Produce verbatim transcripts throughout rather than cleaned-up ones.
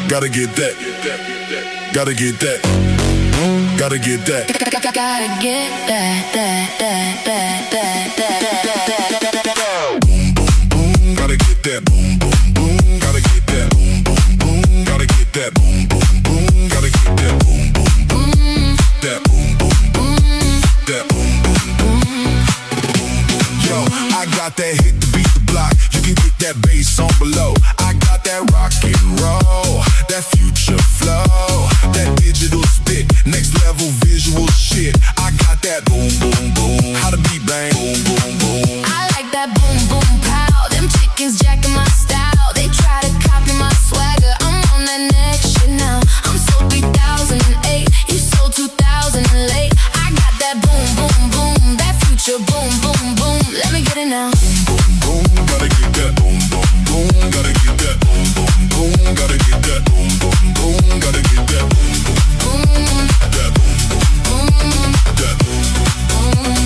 Gotta get that. Gotta get that. Gotta get that. Gotta get that, that, that, that, that, that, that, that. Boom, boom, boom. Gotta get that. Boom, boom, boom. Gotta get that. Boom, boom, boom. Gotta get that. Boom, boom, boom. Gotta get that. Boom, boom, boom. That boom, boom, boom. That boom, boom, boom. Yo, I got that hit to beat the block. You can get that bass on below. I got that rock and roll, that future flow, that digital spit, next level visual shit. I got that boom, boom, boom. How the beat bang, boom, boom, boom. I like that boom, boom, pow. Them chickens jacking my style. They try to copy my swagger. I'm on that next shit now. I'm so three thousand eight. You so two thousand eight. I got that boom, boom, boom. That future boom, boom, boom. Let me get it now. Boom, boom, boom. Gotta get that boom, boom, boom. Gotta get that boom, boom, boom. Gotta get that boom, boom, boom. Gotta get that boom, boom, boom. That boom, boom, boom. That boom, boom,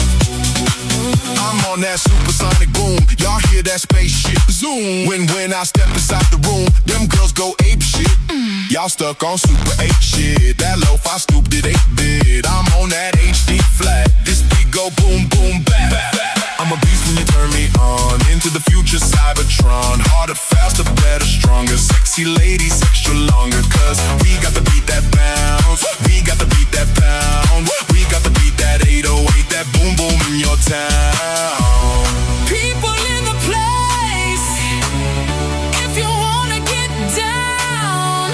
boom. I'm on that supersonic boom. Y'all hear that spaceship zoom? When when I step inside the room, them girls go ape shit. Y'all stuck on super eight shit. That lo-fi scooped it eight bit. I'm on that H D flat. This beat go boom boom back. I'm a beast when you turn me on. Into the future Cybertron. Harder, faster, better, stronger. Sexy ladies extra longer. Cause we got to beat that bounce. We got to beat that pound. We got to beat that eight oh eight. That boom boom in your town. People in the place, if you wanna get down,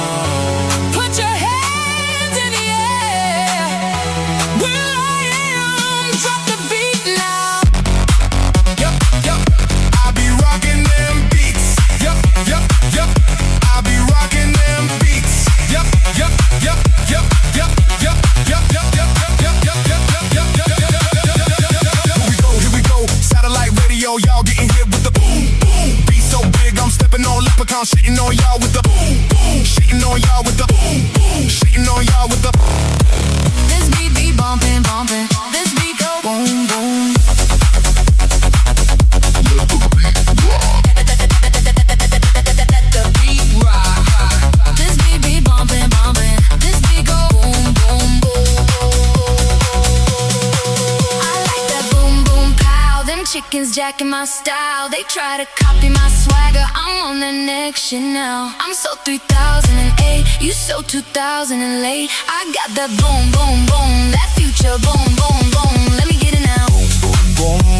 put your hands in the air. Where I am, drop the beat now. Yup, yup, I be rocking them beats. Yup, yup, yup, I be rocking them beats. Yup, yup, yup, yup, yup, yup, yup, yup, yup, yup, yup, yup, yup, yup, yup, yup. Here we go, here we go. Satellite radio, y'all getting hit with the boom, boom. Beat so big, I'm stepping on leprechaun, shitting on y'all with the boom, boom. Shitting on y'all with the boom, boom. Shitting on y'all with the. This beat be bumping, bumping. This beat go boom, boom. The beat rock. This beat be bumping, bumping. This beat go boom, boom, boom. I like that boom, boom, pow. Them chickens jacking my style. They try to copy my swagger. I'm on the next shit now. I'm so three thousand eight. You so two thousand eight. I got that boom, boom, boom. That future boom, boom, boom. Let me get it now. Boom,